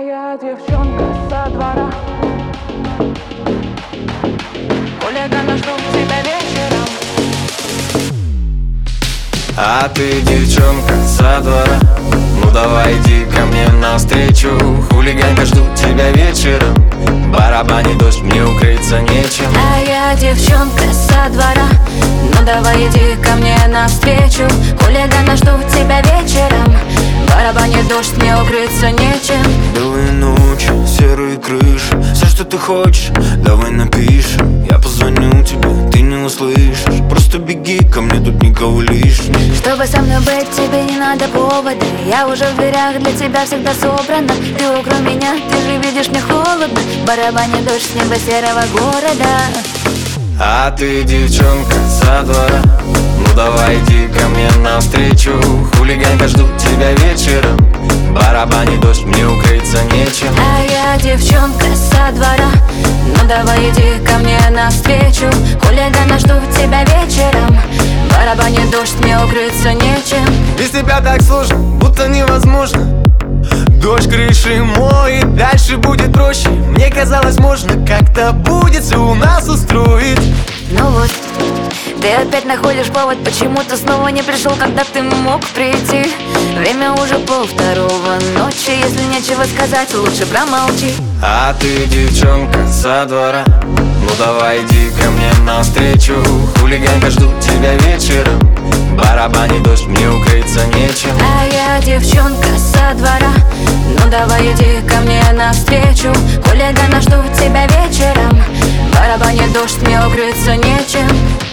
я девчонка со двора. Хулиганы ждут тебя вечером. А ты девчонка со двора, ну давай иди ко мне навстречу. Хулиганка, ждут тебя вечером. Барабанит дождь, мне укрыться нечем. А я девчонка со двора, ну давай иди ко мне навстречу. Хулиганы ждут тебя вечером. Барабанит дождь, мне укрыться нечем. Белые ночи, серые крыши, все, что ты хочешь, давай напишем. Я позвоню тебе, ты не услышишь. Просто беги ко мне, тут никого лишних. Чтобы со мной быть, тебе не надо повода. Я уже в дверях, для тебя всегда собрана. Ты около меня, ты же видишь, мне холодно. Барабанит дождь с неба серого города. А ты девчонка со двора, ну давай иди ко мне навстречу. Хулиганка, ждут тебя вечером. Барабанит дождь, мне укрыться нечем. А я девчонка со двора, ну давай иди ко мне навстречу. Хулиганы ждут тебя вечером. Барабанит дождь, мне укрыться нечем. Без тебя так сложно, будто невозможно. Дождь крыши моет, дальше будет проще. Мне казалось, можно как-то будет все у нас устроить. Ну вот, ты опять находишь повод, почему ты снова не пришел, когда ты мог прийти. Время уже 1:30 ночи, если нечего сказать, лучше промолчи. А ты девчонка со двора, ну давай иди ко мне навстречу. Хулиганка, ждут тебя вечером. Барабанит дождь, мне укрыться нечем. А я девчонка со двора, ну давай иди ко мне навстречу. Хулиганы ждут тебя вечером. Барабанит дождь, мне укрыться нечем.